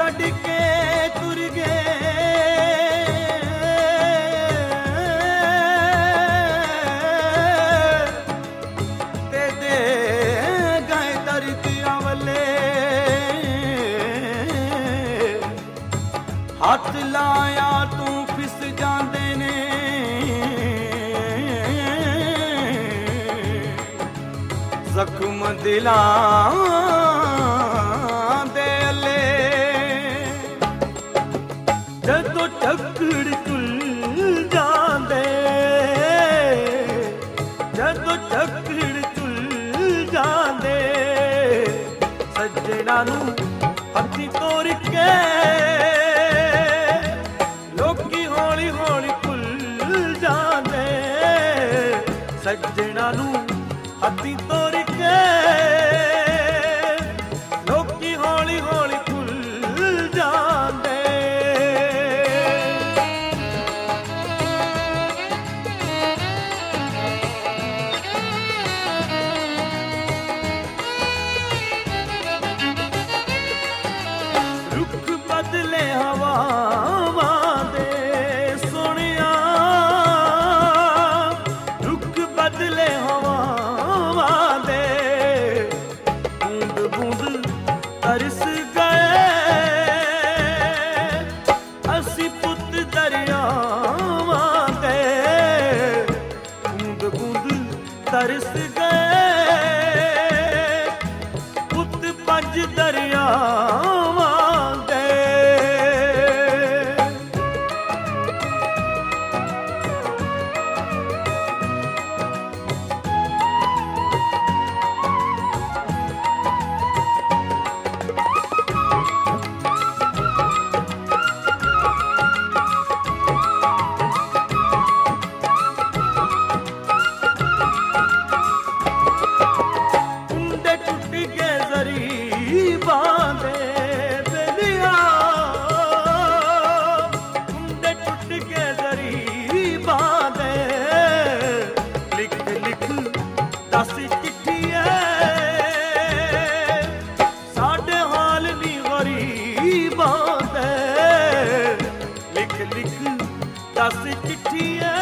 ਛੱਡ ਕੇ ਤੁਰ ਗਏ ਤੇ ਦੇ ਗਏ ਦਰਦੀਆਂ ਵੱਲੇ ਹੱਥ ਲਾਇਆ ਤੂੰ ਫਿਸ ਜਾਂਦੇ ਨੇ ਜ਼ਖਮ ਦਿਲਾਂ ਦੇ ਅੱਲੇ ਜਦੋਂ ਝੱਕੜ ਚੁੱਲ ਜਾਂਦੇ ਜਦੋਂ ਝੱਕੜ ਚੁੱਲ ਜਾਂਦੇ ਸੱਜਣਾ ਨੂੰ ਹੱਥੀਂ ਤੋਰ ਕੇ ਲੋਕੀ ਹੌਲੀ ਹੌਲੀ ਭੁੱਲ ਜਾਂਦੇ ਸੱਜਣਾ ਨੂੰ ਹੱਥੀਂ ਤੋਰ ਕੇ ਲੋਕੀ ਹੌਲੀ ਹੌਲੀ ਭੁੱਲ ਜਾਂਦੇ ਰੁੱਖ ਬਦਲੇ ਹਵਾਵਾਂ ਦੇ ਸੋਹਣਿਆ ਰੁੱਖ ਬਦਲੇ ਹਵਾਵਾਂ ਦੇ ਬੂੰਦ ਬੂੰਦ ਤਰਸ ਗਏ ਅਸੀਂ ਪੁੱਤ ਦਰਿਆਵਾਂ ਦੇ ਬੂੰਦ ਬੂੰਦ ਤਰਸ ਗਏ ਪੁੱਤ ਪੰਜ ਦਰਿਆਵਾਂ ਦੇ ਕੁੰਡੇ ਟੁੱਟ ਗਏ ਜ਼ਰੀਬਾਂ ਦੇ ਬੇਲੀਆਂ ਕੁੰਡੇ ਟੁੱਟ ਗਏ ਜ਼ਰੀਬਾਂ ਦੇ ਲਿਖ ਲਿਖ ਦੱਸ ਚਿੱਠੀਆਂ ਸਾਡੇ ਹਾਲ ਨੀ ਗਰੀਬਾਂ ਦੇ ਲਿਖ ਲਿਖ ਦੱਸ ਚਿੱਠੀਆਂ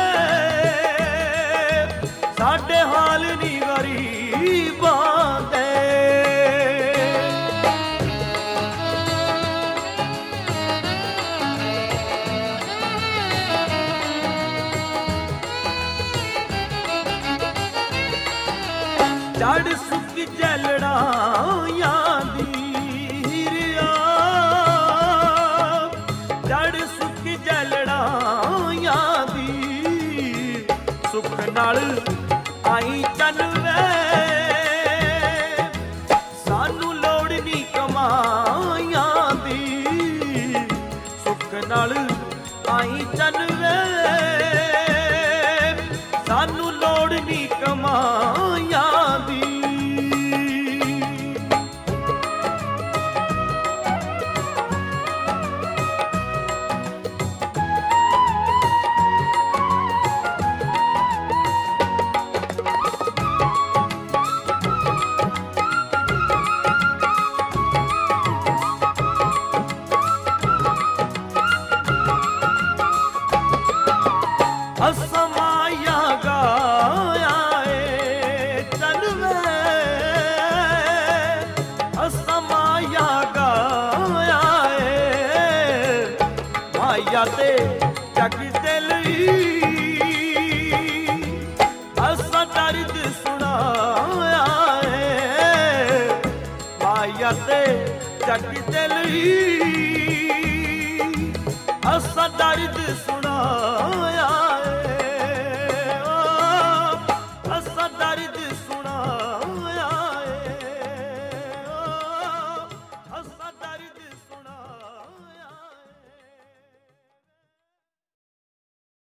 ਸਾਡੇ ਹਾਲ ਨੀ ਗਰੀਬਾਂ ਦੇ ਜੜ ਸੁੱਕ ਜਲੜਾਂ ਦੀ ਹੀਰਿਆ ਜੜ ਸੁੱਕ ਜਲੜਾਂ ਦੀ ਸੁੱਖ ਨਾਲ ਆਈ ਚੱਲ ਵੇ ਸਾਨੂੰ ਲੋੜ ਨੀ ਕਮਾਈਆਂ ਦੀ ਸੁੱਖ ਨਾਲ ਆਈ ਚੱਲ ਵੇ ਸਾਨੂੰ ਲੋੜ ਨੀ ਕਮਾਈਆਂ ਦੀ ਅਸਮਾਇਆ ਗਾਇਆ ਏ ਚੱਲ ਵੇ ਅਸਮਾਇਆ ਗਾਇਆ ਏ ਮਾਇਆ ਤੇ ਜਗ ਦੇ ਲਈ ਅਸਾਂ ਦਰਦ ਸੁਣਾਇਆ ਏ ਮਾਇਆ ਤੇ ਜਗ ਦੇ ਲਈ ਅਸਾਂ ਦਰਦ